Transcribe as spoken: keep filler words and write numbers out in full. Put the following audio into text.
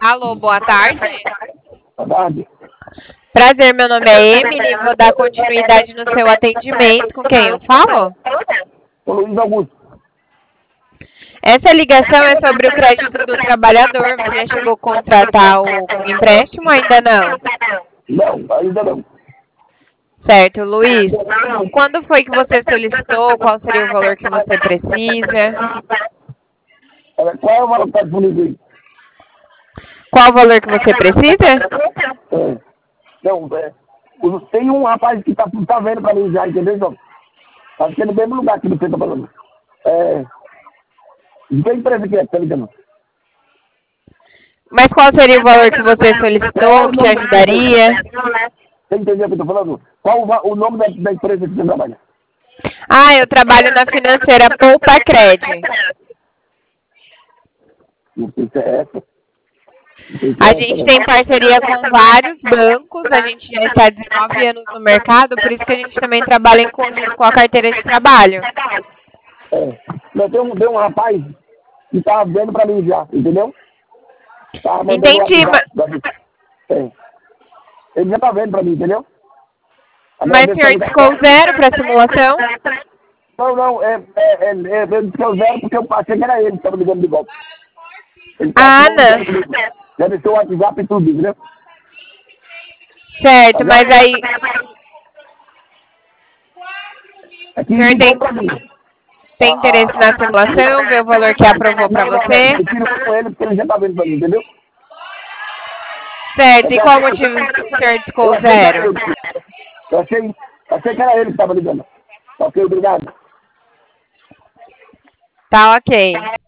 Alô, boa tarde. Boa tarde. Prazer, meu nome é Emily. Vou dar continuidade no seu atendimento. Com quem eu falo? Ô Luiz Augusto. Essa ligação é sobre o crédito do trabalhador. Você já chegou a contratar o empréstimo ou ainda não? Não, ainda não. Certo, Luiz. Quando foi que você solicitou? Qual seria o valor que você precisa? É, qual é o valor que está disponível aí? Qual o valor que você precisa? É. Não, é, o- tem um rapaz que tá, tá vendo pra mim já, entendeu, João? Acho que é no mesmo lugar que você tá falando. É. De que empresa que é que tá ligando? Mas qual seria o valor que você solicitou, que te ajudaria? Você entendeu o que eu tô falando? Qual o, va- o nome da, da empresa que você trabalha? Ah, eu trabalho na financeira Poupa Cred. Não sei se é essa. Não sei se A é essa, gente né? tem parceria com vários bancos, a gente já está há dezenove anos no mercado, por isso que a gente também trabalha em conjunto com a carteira de trabalho. É. Não, tem um, tem um rapaz que tá vendo pra mim já, entendeu? Tá mandando o Entendi, WhatsApp ma- pra mim. É. Ele já tá vendo pra mim, entendeu? Agora mas o deixa eu senhor ligar. descou zero para a simulação? Não, não, é, é, é, é, eu disse que eu zero porque eu achei que era ele que estava ligando de golpe. Ele Ah, passou, não. já, já deixou o WhatsApp e tudo, entendeu? Certo, Tá mas vendo? aí É o que senhor ligou tem, pra mim. tem interesse na simulação, ver o valor que aprovou para Não, não, você? eu tiro com ele porque ele já tá vendo pra mim, entendeu? Certo, e qual o motivo que o senhor Eu descou achei que era zero? ele. Eu achei, achei que era ele que estava ligando. Ok, obrigado. Tá ok.